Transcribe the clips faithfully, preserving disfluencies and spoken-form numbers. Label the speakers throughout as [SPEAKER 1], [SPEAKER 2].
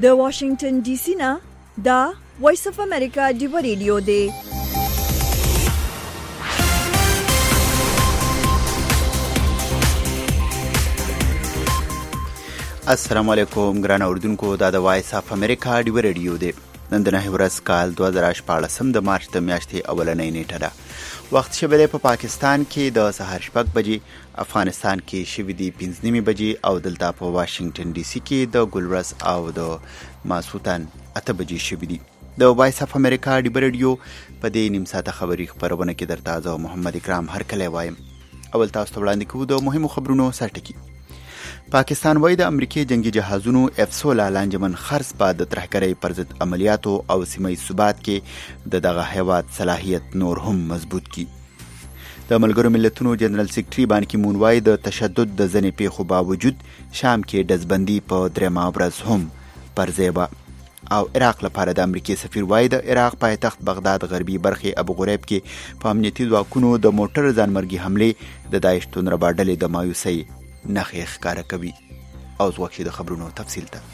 [SPEAKER 1] د واشنگټن ډي سي نه دا وایس اف امریکا ډیو ریډیو دی.
[SPEAKER 2] السلام علیکم ګران اوردونکو، دا د وایس اف امریکا ډیو ریډیو دی. نن د نهه ورځ کال دوه زره شپاړس د مارچ د میاشتې اولنۍ نیټه ده. وخت شبه په پاکستان کې د سهار شپږ بجې، افغانستان کې شوي دي پنځه نیمې بجې او دلته په واشنگټن ډي سي کې د ګلورس او د ماسوتن اته بجې شوي دي. د وایس اف امریکا ډیو ریډیو په دې نیم ساعته خبري خبرونه کې درته زه محمد اکرام هرکلی وایم. اول تاسو ته وړاندې کوو د مهمو خبرونو سرټکي. پاکستان وايي د امریکای جنگي جهازونو اف سولہ لانجمن خرڅ په د ترهګرۍ پر ضد عملیاتو او سیمه ثبات کې د دغه هیواد صلاحیت نور هم مضبوط کی. د ملګرو ملتونو جنرال سیکرټري بان کی مون وايي د تشدد د ځنې پیښو باوجود شام کې دزبندي په درېمه ورځ هم پر ځای او عراق لپاره د امریکای سفیر وايي د عراق پایتخت بغداد غربي برخې ابو غریب کې په امنیتي ځواکونو د موټر ځانمرګي حمله د داعش توندره ډلې د مایوسۍ نخې ښکاره کوي. او ځواک د خبرونو تفصیل ته.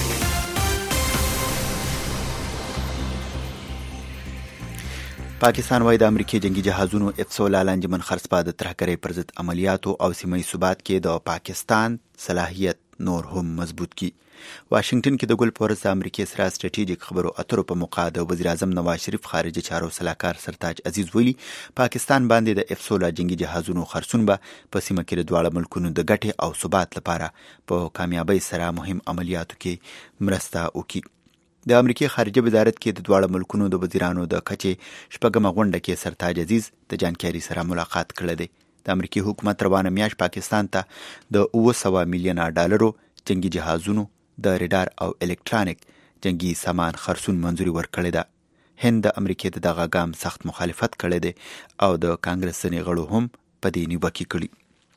[SPEAKER 2] پاکستان وايي د امریکای جنگي جهازونو اف سولہ لانجمن خرڅ په د ترهګرۍ پر ضد عملیاتو او سیمه ثبات کې د پاکستان صلاحیت نور هم مضبوط کی. واشنگټن کې د ګل پورس د امریکای سره سټریټیجیک خبرو اترو په موقع د وزیر اعظم نواز شریف خارجه چارو سلاکار سرتاج عزیز ویلي پاکستان باندې د اف سولہ جنگي جهازونو خرڅون به په سیمه کې د دواړو ملکونو د ګټې او ثبات لپاره په کامیابی سره مهم عملیاتو کې مرسته وکړي. د امریکای خارجه وزارت کې د دواړو ملکونو د وزیرانو د کچې شپږمه غونډه کې سرتاج عزیز د جانکاري سره ملاقات کړی دی. د امریکای حکومت روانه میاشت پاکستان ته د اوه سوه میلیونه ډالرو جنگي جهازونو د ریډار او الکترونیک جنگي سامان خرڅون منځوري ورکړې ده. هند د امریکای د دغه ګام سخت مخالفت کړی دی او د کانګرس ځینې غړو هم په دې نیوکې کړي.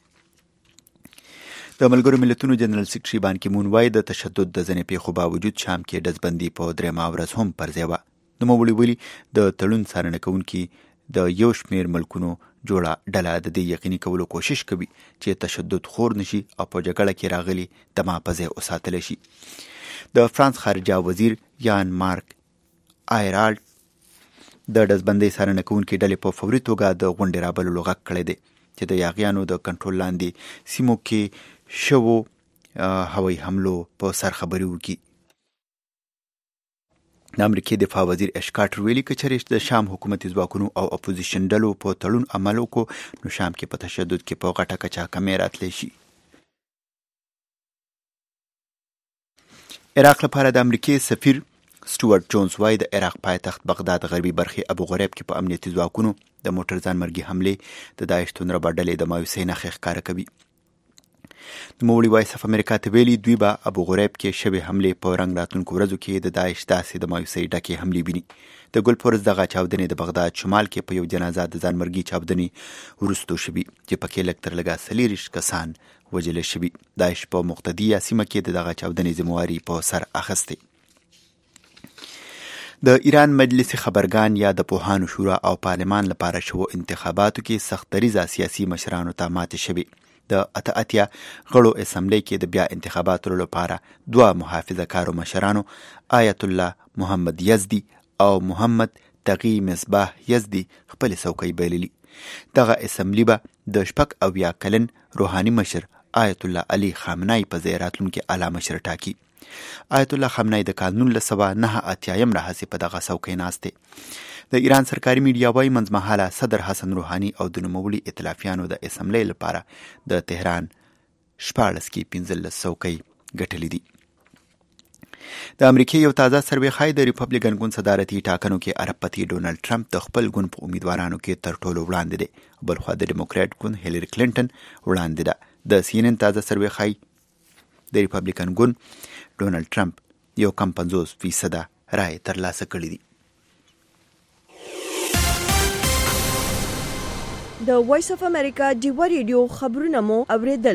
[SPEAKER 2] د ملګرو ملتونو جنرال سیکرټري بان کی مون وايي د تشدد د ځینې پیښو باوجود شام کې ډزبندي په درېمه ورځ هم پر ځای وه. نوموړي ویلي د تړون څارنه کوونکي د یو شمېر ملکونو جوړه ډله د دې یقیني کولو کوشش کوي چې تشدد خور نشي او په جګړه کې راغلي دمه په ځای وساتلی شي. د فرانس خارجه وزیر یان مارک آیرالډ د ډزبندۍ څارنه کوونکي ډلې په فوري توګه د غونډې رابللو غږ کړی دی چې د یاغیانو د کنټرول لاندې سیمو کې شوو هوایي حملو په سر خبري وکړي. د امریکای دفاع وزیر اش کارټر ویلي که چېرې د شام حکومتي ځواکونو او اپوزیشن ډلو په تړون عمل وکړو نو شام کې په تشدد کې په غټه کچه کمې راتلی شي. عراق لپاره د امریکای سفیر سټوارټ جونز وايي د عراق پایتخت بغداد غربي برخې ابو غریب کې په امنیتي ځواکونو د موټر ځانمرګي حملې د داعش توندره ډلې د مایوسۍ نښې ښکاره کوي. نوموړي وایس اف امریکا ته ویلي دوی به ابو غریب کې شوې حملې په رنګ راتلونکو ورځو کې د داعش داسې د مایوسۍ ډکې حملې ویني. د ګل پورس دغه چاودنې د بغداد شمال کې په یو جنازه د ځانمرګي چاودنې وروستو شوي چې پکې لږ تر لږه څلېرویشت کسان وژل شوي. داعش په مقتدیه سیمه کې د دغه چاودنې ذمهواري په سر اخیستې. د ایران مجلس خبرګان یا د پوهانو شورا او پارلمان لپاره شوو انتخاباتو کې سخت دریځه سیاسي مشرانو ته ماتې شوې. د اته اتیا غړو اسمبلی کې د بیا انتخاباتو لپاره دوه محافظه کارو مشرانو آیت الله محمد یزدي او محمد تقی مصباح یزدي خپل څوکۍ بایللي. دغه اسمبلی به د شپږ اویا کلن روحاني مشر آیت الله علي خامنه‌ای په ځای راتلونکي اعلی مشر ټاکي. آیت الله خامنه‌ای د کال نولس سوه نهه اتیایم راهیسې په دغه څوکۍ ناست دی. د ایران سرکاري میډیا وايي منځمهاله صدر حسن روحاني او د نوموړي ائتلافیانو د اسمبلی لپاره د تهران شپاړس کې پنځلس څوکۍ ګټلې دي. د امریکای یو تازه سروې ښایي د ریپبلیکن ګوند صدارتي ټاکنو کې عرب پتی ډونالډ ټرمپ د خپل ګوند په امیدوارانو کې تر ټولو وړاندې دی. بلخوا د ډیموکراټ ګوند هیلری کلینټن وړاندې ده. د سی ان ان تازه سروې ښایي د ریپبلیکن ګوند ډونالډ ټرمپ یو کم پنځوس فیصده رای ترلاسه کړي دي.
[SPEAKER 1] د وایس اف امریکا ډیو ریډیو خبرونه مو اوریدل.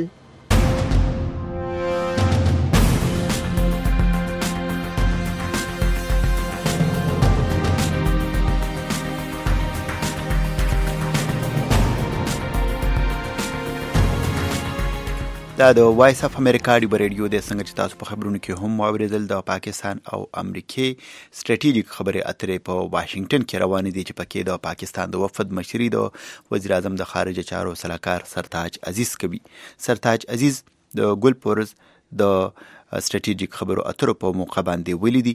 [SPEAKER 2] دا د وایس اف امریکا ډیو ریډیو د څنګه چې تاسو په خبرونو کې هم واوریدل د پاکستان او امریکای سټریټیجیک خبرې اترې په واشنگټن کې روانې دي چې پکې د پاکستان د وفد مشري د وزیر اعظم د خارجه چارو سلاکار سرتاج عزیز کوي. سرتاج عزیز د ګلپورز د سټریټیجیک خبرو اترو په موقع باندې ویلي دي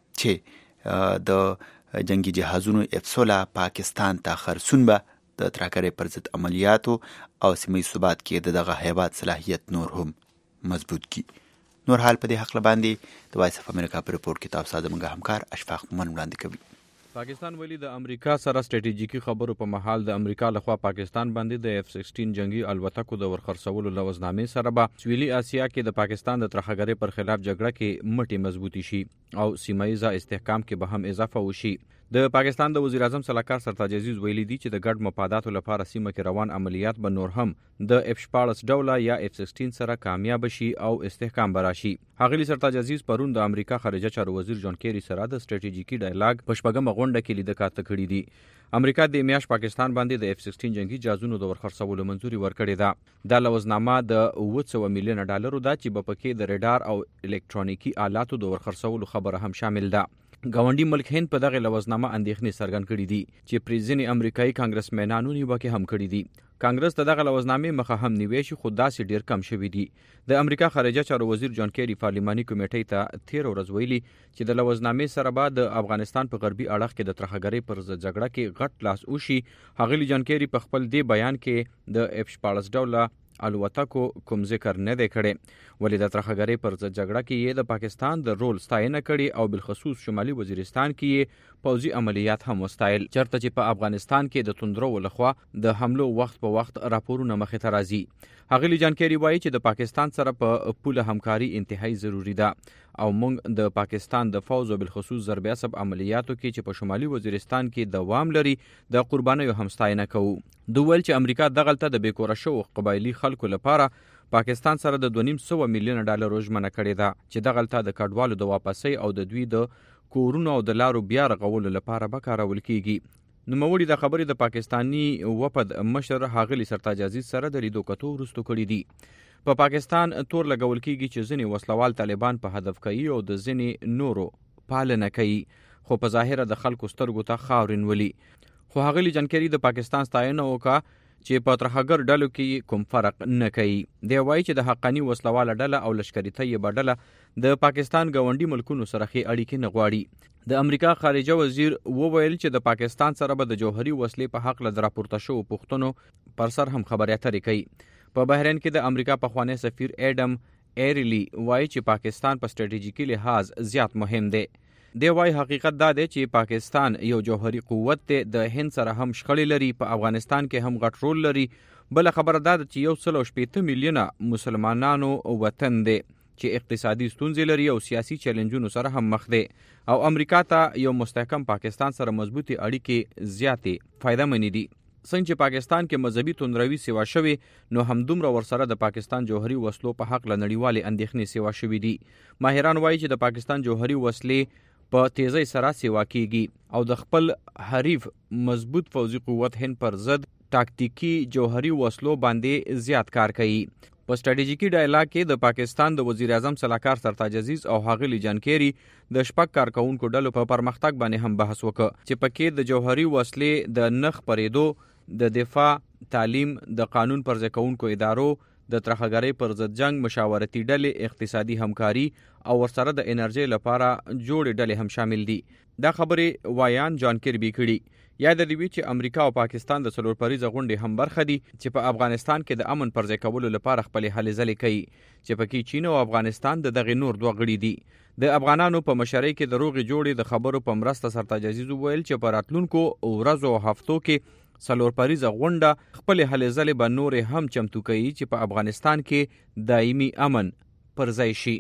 [SPEAKER 2] چې د جنگي جهازونو افسولا پاکستان ته خرسون به د ترهګرۍ پر ضد عملیاتو او سیمه ثبات کې دغه هیواد صلاحیت نور هم مضبوط کی. نور حال په دې حق باندې د وایس اف امریکا په رپورت کې تاسو زموږ همکار اشفاق مومن وړاندې کوي.
[SPEAKER 3] پاکستان ویلي د امریکا سره سټریټیجیکي خبرو په محل د امریکا لخوا پاکستان باندې د اف سیکسټین جنگي الوتکو د ورخرڅولو لوزنامې سره به سویلي اسیا کې د پاکستان د ترهګرۍ پر خلاف جګړه کې مټي مضبوطی شي او سیمایي استحکام کې به هم اضافه وشي. د پاکستان د وزیر اعظم سلاکار سرتاج عزیز ویلي دي چې د ګډ مفاداتو لپاره سیمه کې روان عملیات به نور هم د اف شپاړس ډوله یا اف سیکسټین سره کامیاب شي او استحکام براشي. هغلی سرتاج عزیز پرون د امریکا خارجه چارو وزیر جان کیری سره د سټریټیجیکي ډایلاګ په شپږمه غونډه کې لیدل کاته کړی دي. امریکا د میاش پاکستان باندې د اف سیکسټین جنگي جهازونو د ورخرڅولو منځوري ورکړې ده. دا لوزنامه د اوه سوه میلیونه ډالرو ده چې په پکې د ریډار او الکترونیکي آلاتو د ورخرڅولو خبره هم شامل ده. ګاونډي ملک هند په دغه لوزنامه اندېښنې څرګند کړې دي چې پریزنی امریکایي کانګرسمنانو نیوکه هم کړې دي. کانګرس ته دغه لوزنامې مخه هم نیوي شي خو داسې ډیر کم شوي دي. د امریکا خارجه چارو وزیر جان کیری پارلماني کمیټې ته تیر ورځ ویلي چې د لوزنامې سره به د افغانستان په غربي اړخ کې د ترهګرۍ پر ضد جګړه کې غټ لاس وشي. هغلی جان کیری په خپل دی بیان کې د اف شپاړس ډوله الوتکو کوم ذکر نه دی کړی، ولې د ترهګرۍ پر ضد جګړه کې یې د پاکستان د رول ستاینه کړې او بالخصوص شمالي وزیرستان کې یې پوځي عملیات هم وستایل، چرته چې په افغانستان کې د توندرو لخوا د حملو وخت په وخت راپورونه مخې ته راځي. هغلی جان کیری وایي چې د پاکستان سره په پوله همکاري انتهایی ضروری ده او موږ د پاکستان د فوز او بالخصوص ضرب عصب عملیاتو کې چې په شمالي وزیرستان کې دوام لري د قربانیو هم ستاینه کوو. دوی ویل چې امریکا دغلته د بیکوره شوو قبایلي خلکو لپاره پاکستان سره د دوه نیم سوه میلیونه ډالرو ژمنه کړې ده چې دغلته د کډوالو د واپسۍ او د دوی د کورونو او د لارو بیا رغولو لپاره به کارول کیږي. نوموړي د خبرې د پاکستانی وفد مشر هاغلی سرتاج عزیز سره د لیدو کتو وروسته کړي دي. په پاکستان تور لګول کیږي چې ځینې وسلوال طالبان په هدف کوي او د ځینې نورو پالنه کوي، خو په ظاهره د خلکو سترګو ته خاورین ولي. خو هاغلی جانکری د پاکستان ستاینه وکړه چې په ترهګر ډلو کې کوم فرق نه کوي. دی وایي چې د حقانی وسلواله ډله او لشکري طیبه ډله د پاکستان ګاونډي ملکونو سره ښې اړیکې نه غواړي. د امریکا خارجه وزیر وویل چې د پاکستان سره به د جوهري وسلې په حق له راپورته شوو پوښتنو پر سر هم خبرې اترې کوي. په بحرین کې د امریکا پخوانی سفیر ایډم ایریلی وایي چې پاکستان په سټریټیجیکي لحاظ زیات مهم دی. دی وایي حقیقت دا دی چې پاکستان یو جوهري قوت دی، د هند سره هم شخړې لري، په افغانستان کې هم غټ رول لري. بل خبره دا ده چې یو سل او شپېته میلیونه مسلمانانو وطن دی چې اقتصادي ستونزې لري او سیاسي چیلنجونو سره هم مخ دی او امریکا ته یو مستحکم پاکستان سره مضبوطی اړیکې زیاتې فایده منې دي. څنګه چې پاکستان کې مذهبي توندروي سیوا شوي نو همدومره ورسره د پاکستان جوهري وسلو په حق له نړیوالې اندېښنې سیوا شوي دي. ماهران وایي چې د پاکستان جوهري وسلې په تیزی سره سیوا کیږي او د خپل حریف مضبوط فوزي قوت هند پر ضد تاکتیکی جوهري وسلو باندې زیات کار کوي. په سټریټیجیکي ډایلاګ کې د پاکستان د وزیر اعظم سلاکار سرتاج عزیز او هاغلی جان کیری د شپږ کارکونکو ډلو په پرمختګ باندې هم بحث وکړ چې پکې د جوهري وسلې د نخ پرېدو، د دفاع، تعلیم، د قانون پر ځای کوونکو ادارو، د ترهګرۍ پر ضد جنگ، مشاورتي ډلې، اقتصادي همکاري او ورسره د انرژي لپاره جوړې ډلې هم شامل دي. دا خبرې وایان جان کیربي کړي. یا د دې چې امریکا او پاکستان د څلور پریزه غونډې هم برخه دي چې په افغانستان کې د امن پر ځای کولو لپاره خپل هلې ځلې کوي چې پکې چین او افغانستان د دغه نور دوه غړي دي. د افغانانو په مشرۍ کې د روغې جوړې د خبرو په مرسته سرتاج عزیز وویل چې په راتلونکو ورځو او هفتو کې څلور پریزه غونډه خپل هلې ځلې به نورې هم چمتو کوي چې په افغانستان کې دایمي امن پر ځای شي.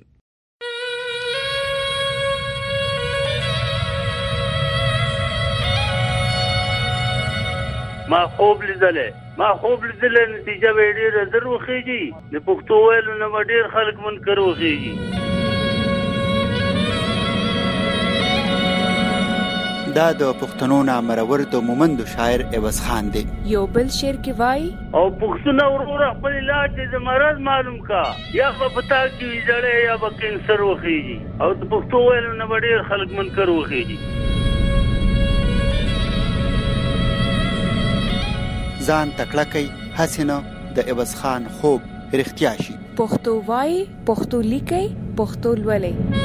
[SPEAKER 4] ما خوب لیدلې ما خوب لیدلې نتیجه به ډېره زر وخېږي. د پښتو ویلو نه به ډېر خلک منکر وخېږي.
[SPEAKER 2] دا د پښتنو نامرور د مومند شاعر عوض خان دی.
[SPEAKER 5] یو بل شعر کې وای
[SPEAKER 4] او پښتون ورور خپل علاج د مرض معلوم کا یا په پتا کې جړې یا په کینسر وخیږي او د پښتو ویل نه ډېر خلک منکر وخیږي.
[SPEAKER 2] ځان تکړه کوي حسینه د عوض خان خوب رښتیا شي.
[SPEAKER 5] پښتو وای پښتو لیکي پښتو لولي.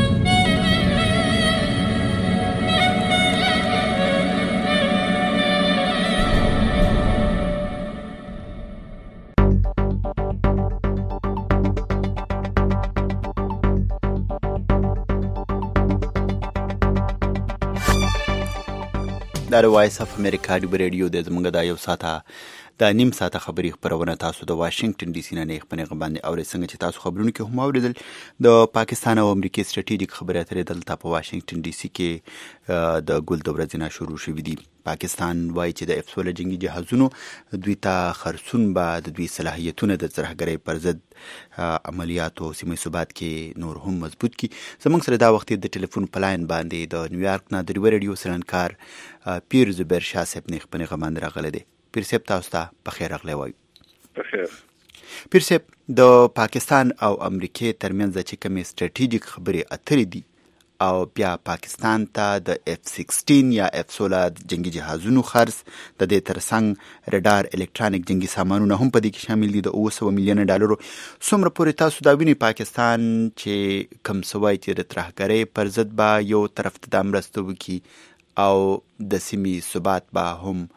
[SPEAKER 2] دا د وایس اف امریکا د ریډیو د زمونږ د یو ساعته د نیم ساعته خبري خبرونه تاسو د واشنگټن ډي سي نه نه خبرونه باندې اورئ. څنګه چې تاسو خبرونه کې هم اوریدل د پاکستان او امریکای ستراتیژیک خبرې اترې دلته په واشنگټن ډي سي کې د ګل د ورځې نه شروع شوې دي. پاکستان وایي چې د اف سول جنگي جهازونو دوی ته خرڅون بعد دوی صلاحیتونه د ترهګرۍ پر ضد عملیاتو سیمه ثبات کې نور هم مضبوط کی. زمونږ سره دا وخت د ټلیفون پلاین باندې د نیویارک نه د ریډیو سلنکار پیر زبیر شاه صاحب نه خپل غمند راغله دي. پیر صاحب تاسو ته بخیر راغلی وای.
[SPEAKER 6] بخیر.
[SPEAKER 2] پیر صاحب د پاکستان او امریکای ترمنځ چې کومې ستراتیژیک خبرې اترې دي او بیا پاکستان ته د اف سیکسټین یا اف سولر جنگي جهازونو خرڅ د دې ترڅنګ رډار الکترونیک جنگي سامانونه هم په دې کې شامل دي د اوه سوه میلیونه ډالرو. څومره پورې تاسو دا ویني پاکستان چې کم سوای چې د ترهګرۍ پر ضد به یو طرف ته د مرسته وکړي او د سیمې ثبات به هم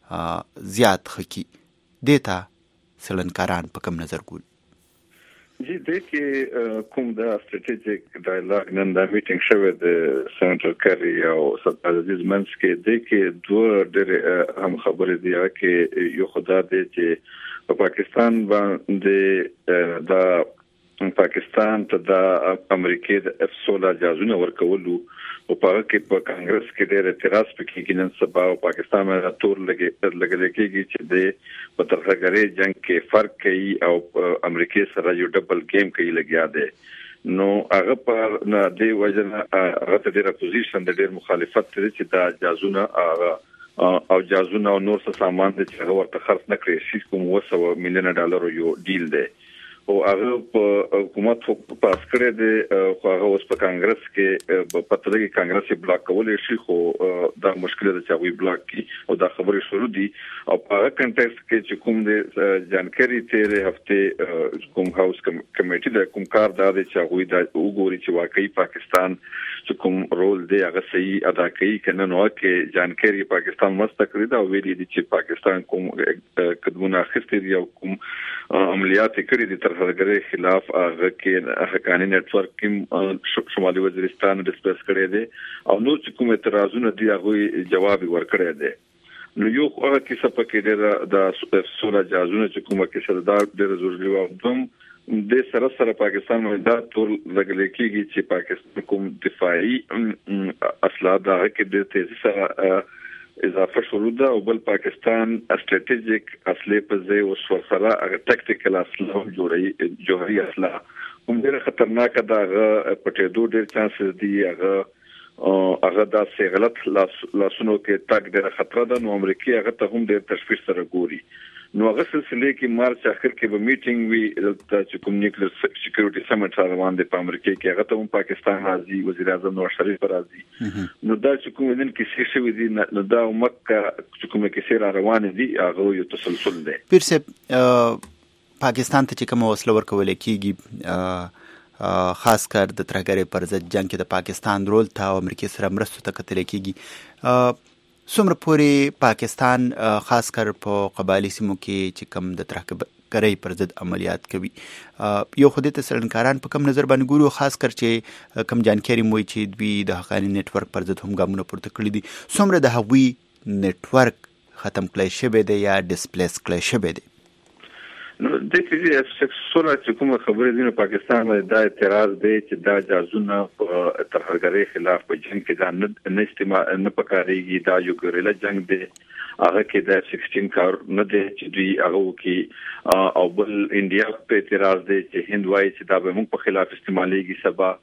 [SPEAKER 2] زیات خکی دیتا سلنکاران په کوم نظر ګوري؟
[SPEAKER 6] جی دغه کوم دا ستراتیژیک ډایلاګ نن دا میټینګ شوه د سنټر کری او سرکار عزیز منس کې دغه دوه ډېر هم خبرې دی چې یو خدای دې چې په پاکستان باندې دا پاکستان ته د امریکای د اف سولر جازونه ورکولو او په هغه کې په کانګرس کې ډېر اعتراض پکې نن سبا او پاکستان باندې تور لګي لګل کېږي چې د په ترهګرۍ جنگ کې فرق کوي او امریکای سره یو ډبل گیم کوي لګیا دی. نو هغه په نه دی وجنه هغه ته ډېر اپوزیشن د ډېر مخالفت لري چې دا جازونه او جازونه او نور څه سامان د چې ورته خرڅ نه کړی شي کوم اوه سوه میلیونه ډالر یو ډیل دی او هغه په حکومت په پاس کړی دی خو هغه اوس په کانګرس کې په پته لګي کانګرس یې بلاک کولای شي خو دا مشکل ده چې هغه بلاک کی او دا خبرې شروع دي او په هغه کنټکست کې چې کوم د جانکاري تیرې هفته کوم هاوس کمیټي د کوم کار دا دی چې هغه دا وګوري چې واقعي پاکستان چې کوم رول دی هغه صحیح ادا کوي کنه نو کې جانکاري پاکستان مستقری دا ویلي دي چې پاکستان کوم قدمونه اخیستي دي او کوم عملیات کړي دي ترهګرۍ خلاف هغه کې حقانی نت ورک کې شمالي وزیرستان ډسپلیس کړي دي او نو چې کوم اعتراضونه دي هغه جواب ورکړي دي. نو یو هغه کیسه پکې د سولا جازونه چې کومه کې سردار ډېر ضروري و دوم د سره سره پاکستان باندې دا ټول لګل کېږي چې پاکستان کوم دفاعي اسلحه دا کې د تیزی سره اضافه شروع ده او بل پاکستان استراتیژیک اصلي په ځای او سره هغه ټاکټیکل اسلحه جوړي جوهري اسلحه کوم ډېر خطرناک ده هغه پټېدو ډېر چانسز دي هغه هغه دا سه غلط لاسونو کې تاک ډېر خطر ده. نو امریکای هغه ته هم ډېر تشویش سره ګوري. نو هغه سلسله کې مارچ اخر کې به میټینګ وی د کوم نیوکلیر سکیورټي سمټ روان دی په امریکا کې هغه ته هم پاکستان راځي وزیر اعظم نواز شریف راځي. نو دا چې کوم نن کې څه شوی دی نو دا مکه چې کوم کې سیر روان دي هغه یو تسلسل دی.
[SPEAKER 2] پیر صاحب پاکستان ته چې کوم وسله ورکول کېږي خاص کر د ترهګرۍ پر ضد جنگ کې د پاکستان رول ته امریکا سره مرستو ته کتل کېږي څومره پورې پاکستان خاص کر په قبایلی سیمو کې چې کم د ترهګرۍ پر ضد عملیات کوي یو خو د سرنکاران په کم نظر باندې ګورو خاص کر چې کم جانکاري موي چې دوی د حقانی نت ورک پر ضد هم ګامونه پورته کړی دي څومره د هغوی نت ورک ختم کړی شوی دی یا ډسپلیس کړی شوی دی.
[SPEAKER 6] نو د دې سکسولا چې کوم خبرې دي نو پاکستان دا اعتراض دی چې دا جازونه په ترهګرۍ خلاف په جنگ کې دا نه استعمال نه پکاريږي دا یو ګریلا جنگ دی هغه کې دا سکسټین کار نه دی چې دوی هغه کې او بل انډیا په اعتراض دی چې هند وايي چې دا به موږ په خلاف استعمالېږي سبا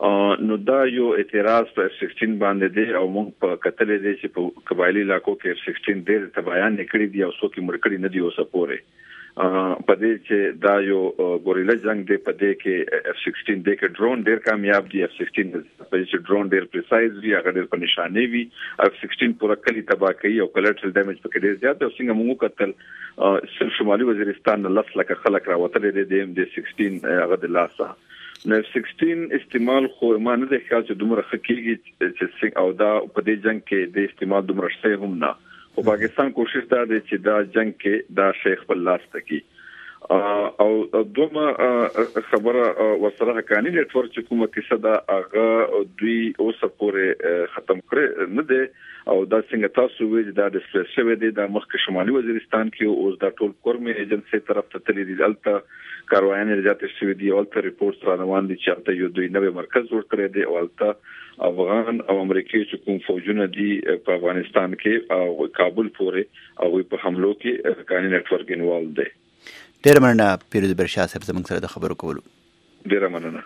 [SPEAKER 6] نو دا یو اعتراض په اف سیکسټین باندې دی او موږ په کتل دي چې په قبایلی علاقو کې اف سیکسټین ډېر تبعیان نکړي دي او څوک مړ کړي نه دي اوسه پورې په دې چې دا یو ګوریلا جنگ دی په دې کې اف سیکسټین دی کې ډرون ډېر کامیاب دی اف سیکسټین په دې چې ډرون ډېر پریسایز وي هغه ډېر په نشانه وي اف سیکسټین پورا کلی تباہ کوي او کلټرل ډیمیج پکې ډېر زیات دی او څنګه موږ کتل صرف شمالي وزیرستان نه لس لکه خلک راوتل دي د ام دی سیکسټین هغه د لاسه نو اف سیکسټین استعمال خو ما نه د خیال چې دومره خکېږي چې او دا په دې جنگ کې د استعمال دومره شته هم نه او پاکستان کوشش دا دی چې دا جنگ کې دا شیخ په لاس تکي او دومره خبره وسره حقانی نت ورک چې کومه کیسه دا هغه دوی اوس پورې ختم کړي نه دی او دا څنګه تاسو وایي دا د سټریس شوی دی د مخکې شمالي وزیرستان کې اوس دا ټول کورمي ایجنسی طرف ته تللی دي البته کاروانونه زیاتې شوې دي او تر ریپورت را روان دي چې البته یو دوی نوې مرکز جوړ کړی دی او البته افغان او امریکایي چې کوم فوجونه دي په افغانستان کې او کابل پورې او په حملو کې حقانی نت ورک انوالو دی.
[SPEAKER 2] ډېر مننه پیروز برشا صاحب زموږ سره د خبرو کولو.
[SPEAKER 6] ډېر مننه.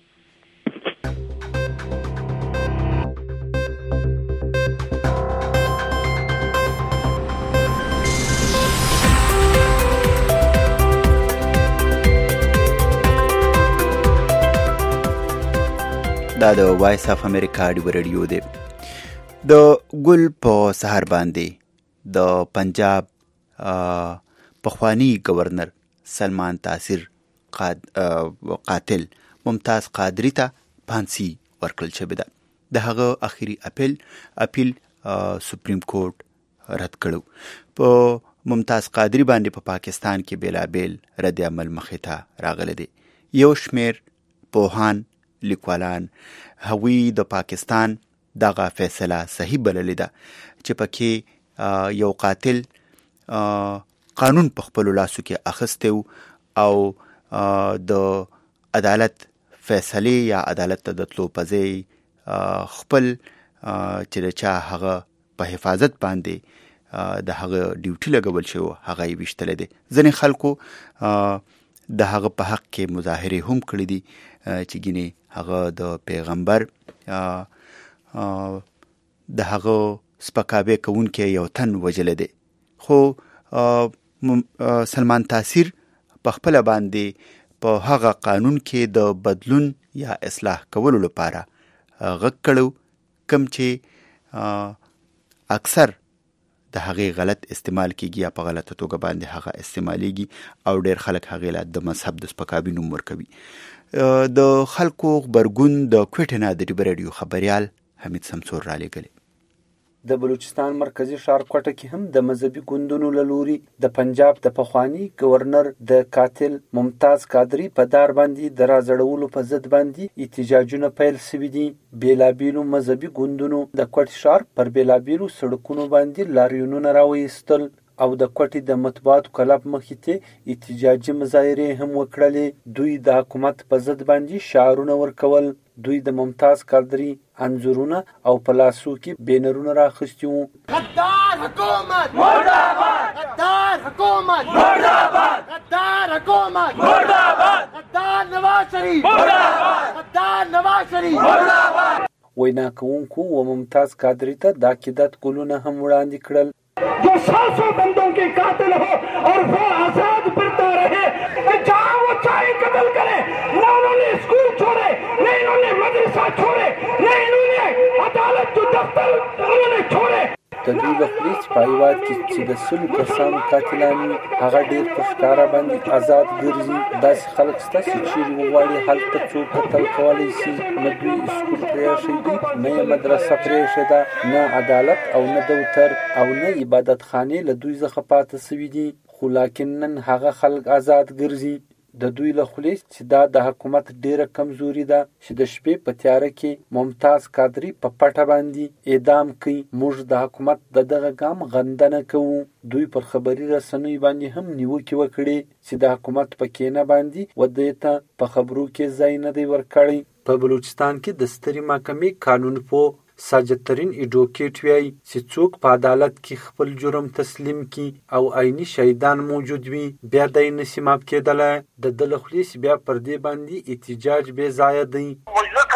[SPEAKER 2] دا د وایس اف امریکا ډیو رادیو دی. د ګل په سحر باندې د پنجاب پخوانی گورنر سلمان تاثیر قاتل ممتاز قادری ته پانسی ورکړل شوې ده. د هغه اخیری اپیل اپیل سپریم کورټ رد کړو. په ممتاز قادری باندې په پا پاکستان کې بیلابیل رد عمل مخې ته راغلی دی. یو شمیر پوهان لیکوالان هوی د پاکستان دغه فیصله صحیح بللې ده چې پکې یو قاتل قانون په خپل لاسو کې اخیسته او د عدالت فیصله یا عدالت ته د تلو په ځای خپل چې چا هغه په حفاظت باندې د هغه ډیوټي لګول شو هغه یې وشتل دي. ځینې خلکو د هغه په حق کې مظاهره هم کړې دي چې ګینه هغه د پیغمبر د هغه سپکاوی کوونکی یو تن وجل دی. خو سلمان تاثیر په خپل باندې په هغه قانون کې د بدلون یا اصلاح کولو لپاره غږ کړو کوم چې اکثر د هغې غلط استعمال کیږي یا په غلطه توګه باندې هغه استعمالیږي او ډېر خلک هغې له د مذهب د سپکاوي نوم ورکوي. د خلکو غبرګون د کوټې نه د ډیو رادیو خبریال حمید سمسور را لېږلی.
[SPEAKER 7] د بلوچستان مرکزی ښار کوټه کې هم د مذهبي ګوندونو له لوري د پنجاب د پخوانی گورنر د قاتل ممتاز قادری په دار باندې د راځړولو په ضد باندې احتجاجونه پیل شوي دي. بیلابیلو مذهبي ګوندونو د کوټې ښار پر بیلابیلو سړکونو باندې لاریونونه راوایستل او د کوټې د مطبوعاتو کلب مخې ته احتجاجي مظاهرې هم وکړلې. دوی د حکومت په ضد باندې شعارونه ورکول. دوی د ممتاز قادری انځورونه او په لاسو کې بینرونه راخیستي وو. غدار حکومت مرداباد، غدار حکومت مرداباد، غدار حکومت مرداباد، غدار نواز شریف مرداباد، غدار نواز شریف مرداباد. وینا کوونکو و ممتاز قادری ته د عقیدت ګلونه هم وړاندې کړل. جو ساسو بندوں کے قاتل ہو اور وہ آزاد پھرتا رہے کہ جہاں وہ چاہے قتل کرے. نہ انہوں نے اسکول چھوڑے، نہ انہوں نے مدرسہ چھوڑے، نہ انہوں نے عدالت جو دفتر انہوں نے چھوڑے. د دوی له خولې چې په هېواد کې چې د سلو کسانو قاتلان وي هغه ډېر په ښکاره باندې آزاد ګرځي. داسې خلک شته چې چیرې وغواړي هلته څوک قتل کولی شي. نه دوی اسکول پرېښی دی، نه یې مدرسه پرېښې ده، نه عدالت او نه دفتر او نه عبادت خانې له دوی څخه پاتې شوي دي. خو لاکن نن هغه خلک آزاد ګرځي. د دوی له خولې چې دا د حکومت ډیره کمزوري ده چې د شپې په تیاره کې ممتاز قادری په پټه باندې اعدام کوي. موږ د حکومت د دغه ګام غندنه کوو. دوی پر خبري رسنیو باندې هم نیوکې وکړې چې د حکومت په کینه باندې ودې ته په خبرو کې ځای نه دی ورکړی. په بلوچستان کې د سترې محکمې قانون پوه ساجد ترین ایډوکیټ وایي چې څوک په عدالت کې خپل جرم تسلیم کی او عیني شهیدان موجود وي بیا دی نشي ماف کېدلی. د ده له خولې چې بیا پر دې باندې احتجاج بې ځایه دی.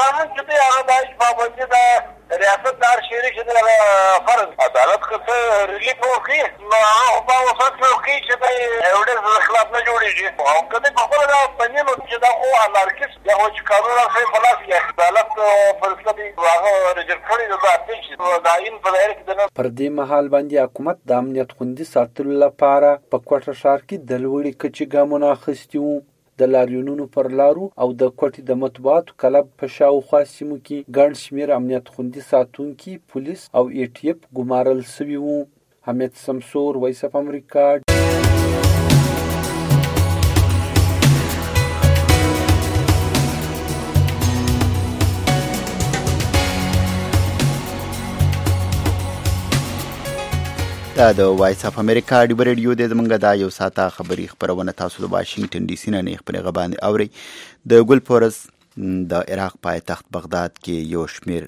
[SPEAKER 8] قانون چې دی هغه د پابندي د ریاست دار شعري چې دی فرض عدالت که څه ریلیف وکړي نو هغه په وسط کې وکړي چې دی ایویډنس د خلاف نه جوړېږي او که دی په خپله دا بني نو چې دا خو انارکست یا خو چې قانون هغه په لاس کې عدالت فیصله دی هغه رجر کړی د ذاتي چې د عین په دایره کې د
[SPEAKER 7] پر دې مهال باندې حکومت د امنیت خوندي ساتلو لپاره په کوټه ښار کې د لوړې کچې ګامونه اخیستي وو. د لاریونونو پر لارو او د کوټې د مطبوعاتو کلب په شاوخوا سیمو کې ګڼ شمېر امنیت خوندي ساتونکي پولیس او ای ټي اف ګمارل سوي وو. حمید سمسور، وایس اف امریکا.
[SPEAKER 2] دا د وایس اف امریکا ډیو ریډیو د زمونږ دا یو ساته خبري خبرونه تاسو د واشنگټن ډي سي نه نه خبري غبان اوري. د ګل پورس د عراق پایتخت بغداد کې یو شمیر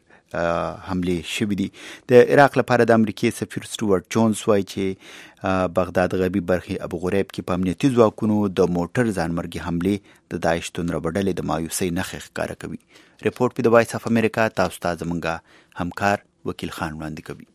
[SPEAKER 2] حمله شوې دي. د عراق لپاره د امریکای سفیر سټوارت جونز وایي چې بغداد غربي برخې ابو غریب کې په امنیتي ځواکونو د موټر ځانمرګي حمله د داعش تنربډلې د مایوسۍ نښې ښکاره کوي. ریپورت په د وایس اف امریکا تاسو ته زمونږ همکار وکیل خان وړاندې کوي.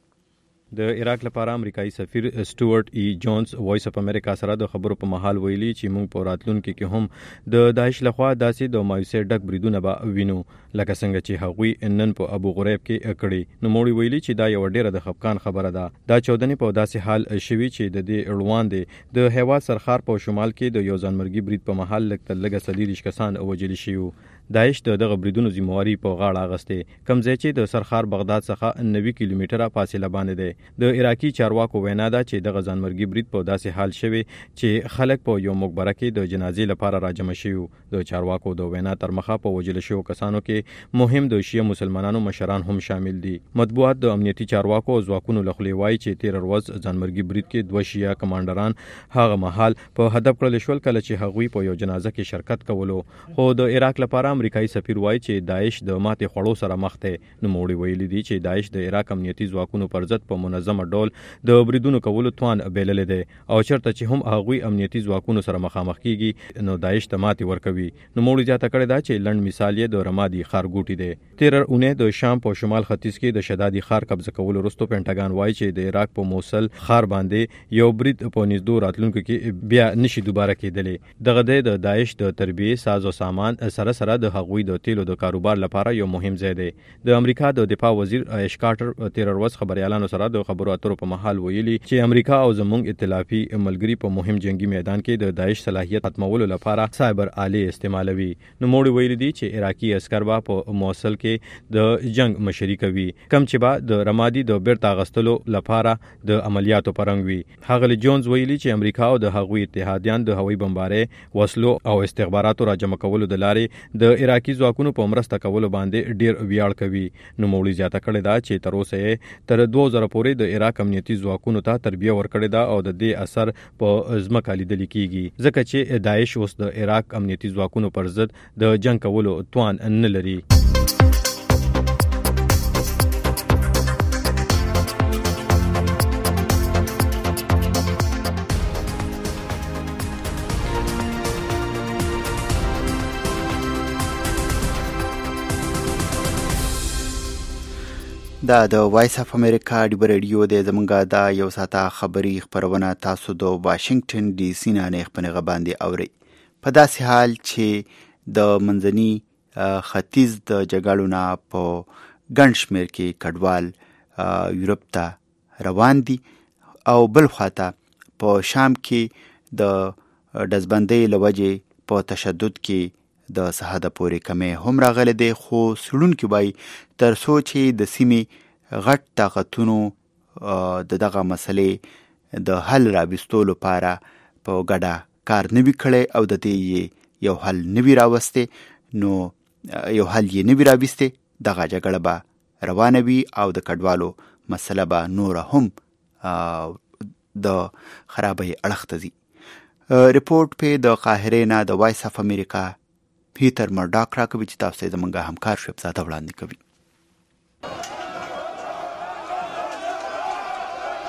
[SPEAKER 3] د عراق لپاره امریکایي سفیر سټوارت ای جونز وایس اف امریکا سره د خبرو په محل ویلي چې موږ په راتلونکي کې هم د داعش لخوا داسې د مایوسۍ ډک بریدونه به وینو لکه څنګه چې هغوی نن په ابو غریب کې کړي. نو موږ ویلي چې دا یو ډیره د خفقان خبره ده. دا چودنې په داسې حال شوي چې د دې اړوان دي د هیواد سرخار په شمال کې د یو ځانمرګي برید په محل لږ تر لږه څلېرویشت کسان وژل شوي. داعش د دغه بریدونو ذمہواری په غاړه اخیستې، کوم ځای چې د سرخار بغداد څخه نوي کیلومتره فاصله باندې دی. د عراقي چارواکو وینا ده چې دغه ځانمرګي برید په داسې حال شوی چې خلک په یو مقبره کې د جنازې لپاره راجمع شوي. د چارواکو د وینا تر مخه په وژل شویو کسانو کې مهم د شیعه مسلمانانو مشران هم شامل دي. مطبوعات د امنیتي چارواکو او ځواکونو له خولې وایي چې تیر ورځ ځانمرګي برید کې دوه شیعه کمانډران هغه مهال په هدف کړل شول کله چې هغوی په یو جنازه کې شرکت کولو. خو د عراق لپاره امریکایي سفیر وایي چې داعش د ماتې خوړو سره مخ دی. نوموړي ویلي دي چې داعش د عراق امنیتي ځواکونو پر ضد په منظمه ډول د بریدونو کولو توان بیللی دی او چرته چې هم هغوی امنیتي ځواکونو سره مخامخ کیږي نو داعش ته ماتې ورکوي. نوموړي زیاته کړې ده چې لنډ مثال یې د رمادي ښارګوټي دی. تیر اونۍ د شام په شمال ختیځ کې د شدادي ښار قبضه کولو وروسته پینټاګان وایي چې د عراق په موصل ښار باندې یو برید په نږدې راتلونکو کې بیا نشي دوباره کېدلی. دغه د داعش د تربیې ساز او سامان سره سره د هغوی د تیلو د کاروبار لپاره یو مهم ځای دی. د امریکا د دفاع وزیر ایش کارټر تیر ورځ خبريالانو سره د خبرو اترو په محل ویلي چې امریکا او زموږ ائتلافي ملګري په مهم جنگي میدان کې د داعش صلاحیت ختمولو لپاره سایبر آلې استعمالوي. نو موږ ویلي دي چې عراقي عسكر به په موصل کې د جنگ مشري کوي، کم چې به د رمادي د بیرته اغستلو لپاره د عملیاتو پرنګ وي. هغه جونز ویلي چې امریکا او د هغوی اتحادیان د هوایي بمبارۍ، وسلو او استخباراتو راجمع کولو د لارې د عراقي ځواکونو په مرسته کولو باندې ډیر ویاړ کوي. نو موږ زیاته کړې ده چې تر اوسه تر دوه زره پورې د عراق امنیتي ځواکونو ته تربیه ورکړې ده او د دې اثر په ځمکه لیدل کیږي ځکه چې داعش اوس د عراق امنیتي ځواکونو پر ضد د جنگ کولو توان نه لري.
[SPEAKER 2] دا د وایس اف امریکا ډیو ریډیو د زمونږه دا یو ساته خبري خبرونه تاسو د واشنگټن ډي سي نه نه خبرونه غباندې اوري. په داسې حال چې د منځني ختیځ د جګړو نه په ګڼ شمېر کې کډوال یورپ ته روان دي او بل خواته په شام کې د ډزبندۍ له وجې په تشدد کې د سهاده پورې کمې هم راغلی دی. خو څېړونکي وایي تر څو چې د سیمې غټ طاقتونو د دغه مسلې د حل راوستو لپاره په ګډه کار نه وي کړی او د دې یو حل نه وي راوستی نو یو حل یې نه وي راوستی دغه جګړه به روانه وي او د کډوالو مسله به نوره هم د خرابۍ اړخ ته ځي. ریپورټ په د قاهرې نه د وایس اف امریکا پیټر مرډاک راکوي چې تاسو یې زموږ همکار شبزاده وړاندې کوي.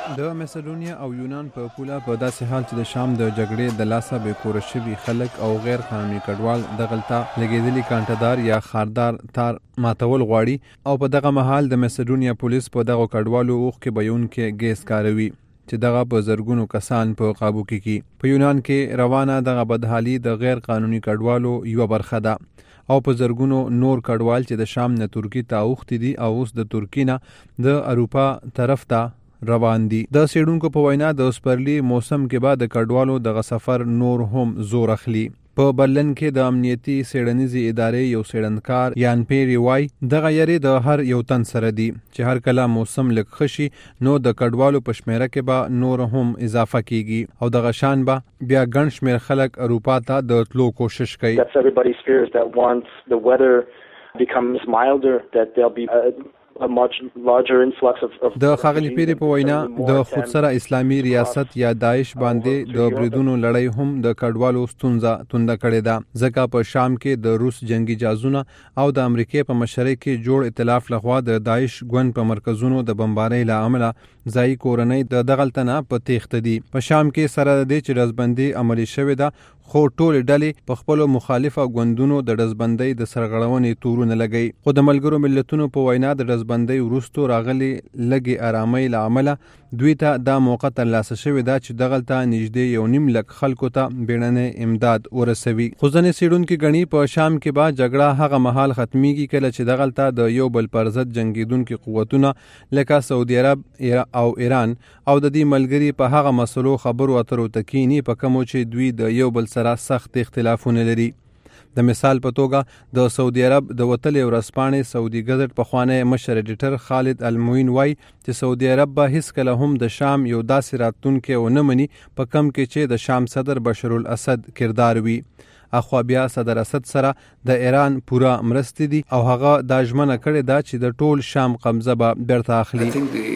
[SPEAKER 9] د مسدونیا او یونان په پوله په داسې حال چې د شام د جګړې د لاسه به کور شوي خلک او غیر قانوني کډوال دغلطه لګیدلي کانټدار یا خاردار تار ماتول غواړي او په دغه مهال د مسدونیا پولیس په دغه کډوالو اوخ کې بیون کې ګیس کاروي چې دغه په زرګونو کسان په قابو کې کی په یونان کې روانه دغه بدحالي د غیر قانوني کډوالو یو برخه ده او په زرګونو نور کډوال چې د شام نه ترکی ته اوختي دي او اوس د ترکی نه د اروپا طرف ته روان دي. د سیډونکو په وینا د سپرلی موسم کې بعد د کډوالو دغه سفر نور هم زور اخلي. په برلن کې د امنیتي سیډنیزي ادارې یو سیډنکار یان پیری وای دغه یری د هر یو تن سره دی چې هر کله موسم لږ خشي نو د کډوالو په شمیره کې به نور هم اضافه کیږي او دغه شان به بیا ګڼ شمیر خلک اروپا ته د تلو کوشش کوي.
[SPEAKER 10] That's everybody's fears that once the weather becomes milder that there'll be a a much larger influx of, of
[SPEAKER 9] د خاغلی پیری په وینا د خودسره اسلامي ریاست یا داعش باندې د بریدونو لړۍ هم د کډوالو ستونزه تونده کړې ده ځکه په شام کې د روس جنگي جازونه او د امریکای په مشرۍ کې جوړ ائتلاف لخوا د داعش ګوند په مرکزونو د بمبارۍ له امله ځای کورنۍ د دغلتنه په تیښت دي. په شام کې سره د دې چې رزبندي عملی شوې ده خو ټول ډلې په خپل مخالفه ګوندونو د رزبندۍ د سرغړونې تورونه لګي. خو د ملګرو ملتونو په وینا د رزبندۍ وروستو راغلي لګي آرامۍ له امله دوی ته دا موقع ترلاسه شوې ده چې دغلته نږدې یو نیم لک خلکو ته بیړنی امداد ورسوي. خو ځینې څېړونکي ګڼي په شام کې به جګړه هغه مهال ختمیږي کله چې دغلته د یو بل پر ضد جنګیدونکي قوتونه لکه سعودي عرب او ایران او د دې ملګري په هغه مسلو خبرو اترو تکینی په کومو چې دوی د یو بل سره سخت اختلافونه لري. د مثال په توګه د سعودي عرب د وتلې ورځپاڼې سعودي ګزټ پخوانی مشر ایډیټر خالد الموین وای چې سعودي عرب به هیڅ کله هم د شام یو داسې راتلونکی ونه مني په کم کې چې د شام صدر بشر الاسد کردار وي. اخوا بیا صدر اسد سره د ایران پورا مرستې دي او هغه دا ژمنه کړې ده چې د ټول شام قبضه به بیرته اخلي.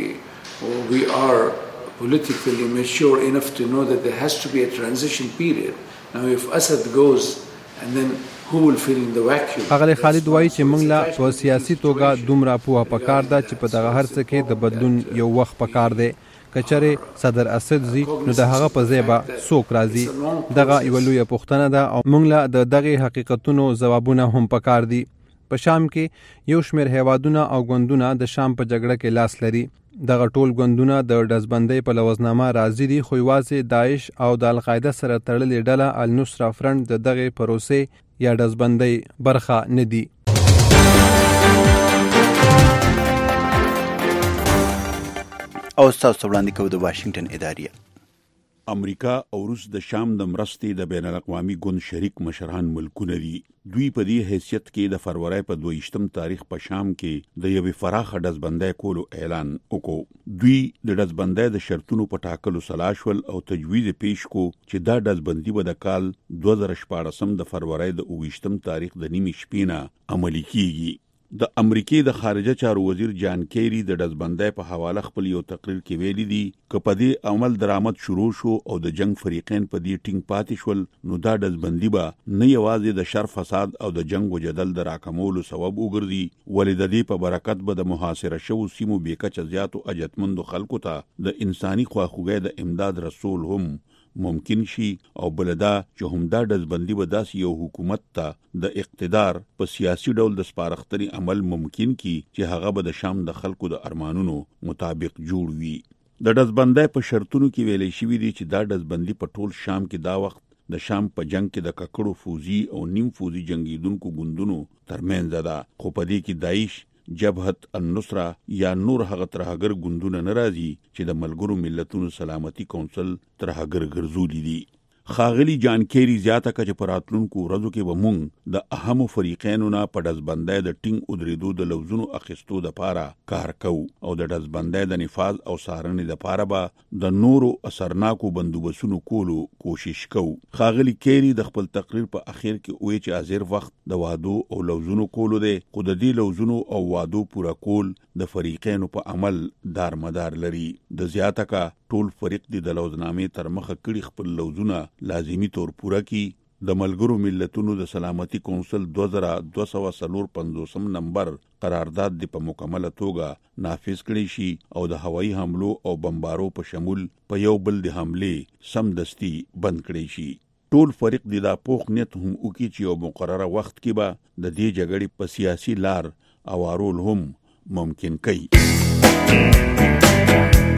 [SPEAKER 11] We are politically mature enough to know that there has to be a transition period. Now if Assad goes and then who will fill in the vacuum?
[SPEAKER 9] هغه خالد وایي چې موږ لا په سیاسي توګه دومره پوهه پکار ده چې په دغه هر څه کې د بدلون یو وخت پکار دی. کچره صدر اسد زی نو د هغه په ځای به څوک راځي دغه یو لویه پوښتنه ده او موږ لا د دغه حقیقتونو ځوابونه هم پکار دي. په شام کې یو شمېر هیوادونه او ګوندونه د شام په جګړه کې لاس لري. دغه ټول ګوندونه د ډزبندۍ په لوزنامه راضي دي خو یوازې داعش او د القاعده سره تړلې ډله النصره فرنټ د دغه پروسې یا ډزبندۍ برخه نه دي.
[SPEAKER 2] او تاسو وړاندې کوو د واشنگټن ادارې.
[SPEAKER 12] امریکا او روس د شام د مرستې د بین الاقوامي ګوند شریک مشران ملکونه دي. دوی په دې حیثیت کې د فروری په دویشتم تاریخ په شام کې د یوې پراخه ډزبندۍ کولو اعلان وکړ. دوی د ډزبندۍ د شرطونو په ټاکلو سلا شول او تجویز پیش کو چې دا ډزبندي به د کال دوه زره شپاړسم د فروری د اوویشتم تاریخ د نیمې شپې نه عملي کیږي. د امریکای د خارجه چارو وزیر جان کیری د ډزبندۍ په حواله خپل یو تقریر کې ویلي دي چې په دې عمل درآمد شروع شو او د جنگ فریقین په دې ټینګ پاتې شول نو دا ډزبندي به نه یوازې د شر فساد او د جنگ و جدل د راکمولو سبب وګرځي ولې د دې په برکت به د محاصره شوو سیمو بیکچه زیاتو اجتمندو خلکو ته د انساني خواخوږۍ د امداد رسول هم ممکن شي او بلدا چې همدا ډزبندي به داسې یو حکومت ته د اقتدار په سیاسي ډول د سپارښتنې عمل ممکن کی چې هغه به د شام د خلکو د ارمانونو مطابق جوړ وي. د ډزبندۍ په شرطونو کې ویلې شوي دي چې دا ډزبندي په ټول شام کې دا وخت د شام په جنگ کې د ککړو فوزي او نیم فوزي جنگیدونکو ګوندونو ترمنځ ده خو په دې کې داعش جبهت النصره یا نور هغه ترهګر ګوندونه ناراضي چې د ملګرو ملتونو سلامتي کونسل ترهګر ګرځولي دي. خاغلی جان کیری زیاته کچ پر راتلونکو ورځو کې به مونږ د اهمو فریقینو نه په ډزبندۍ د ټینګ ودرېدو د لوزونو اخیستو د پاره کار کوو او د ډزبندۍ د نفاذ او څارنې د پاره به د نورو اثرناکو بندوبستونو کولو کوشش کوو. خاغلی کیری د خپل تقریر په اخر کې وایي چې حاضر وخت د وادو او لوزونو کولو دی خو د دې لوزونو او وادو پورا کول د فریقینو په عمل دار مدار لري. د زیاته کا ټول فریق د لوزنامې تر مخه کړي خپل لوزونه لازمی طور پوره کی د ملګرو ملتونو د سلامتي کونسل دوه زره دوه سوه څلور پنځوسم نمبر قرارداد د په مکمله توګه نافذ کړی شي او د هوایي حملو او بمبارو په شمول په یو بل د حملې سمدستي بند کړی شي. ټول فریق د دا پوخ نیت هم وکړي چې یو مقرره وخت کې به د دې جګړې په سیاسي لار اوارول هم ممکن کړي.